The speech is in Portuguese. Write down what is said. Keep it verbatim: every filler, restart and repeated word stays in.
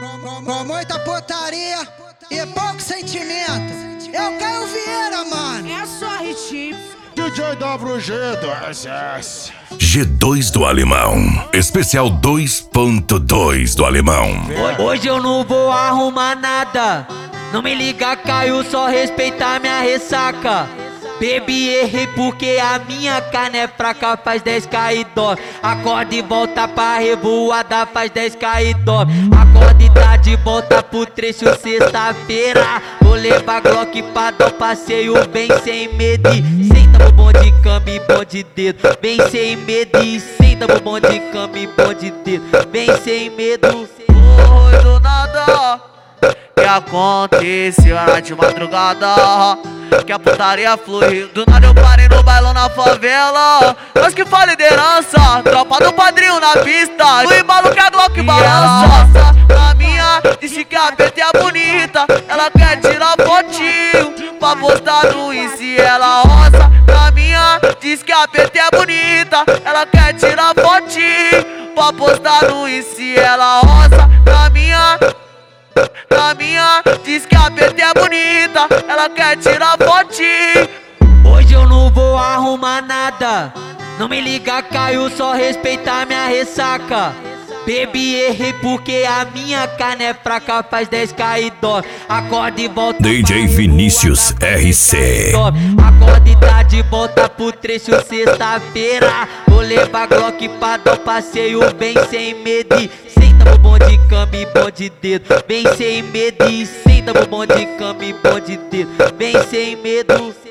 Com, com muita putaria e pouco sentimento. Eu Caio Vieira, mano. É só hit. D J W G do S S. G dois do Alemão. Especial dois ponto dois do Alemão. Hoje eu não vou arrumar nada. Não me liga, Caio, só respeitar minha ressaca. Bebi, errei porque a minha carne é fraca, faz dez k e dó. Acorda e volta pra revoada, faz dez k e dó. Acorda e tá de volta pro trecho sexta-feira. Vou levar Glock pra dar um passeio bem sem medo. E senta no bom de cama e bom de dedo. Bem sem medo e senta no bom de cama e bom de dedo. Bem sem medo. Foi do nada que aconteceu era de madrugada, que a putaria flui. Do nada eu parei no bailão na favela. Nós que faz liderança, tropa do padrinho na pista. No embalo que a Glock balança. Na minha, disse que a P T é bonita. Ela quer tirar fotinho pra postar no Insta, ela roça. Na minha, diz que a P T é bonita. Ela quer tirar fotinho pra postar no Insta, ela roça. Na minha, na minha, diz que a P T é bonita. Ela quer tirar fotinho. Hoje eu não vou arrumar nada. Não me liga, Caio, só respeitar minha ressaca. Bebi, errei porque a minha carne é fraca, faz dez k e dó. Acorda e volta. D J Vinícius R C. Acorda e tá de volta pro trecho sexta-feira. Vou levar Glock pra dar um passeio bem sem medo. E senta no bom de cama e bom de dedo. Bem sem medo e senta no bom de cama e bom de dedo. Bem sem medo.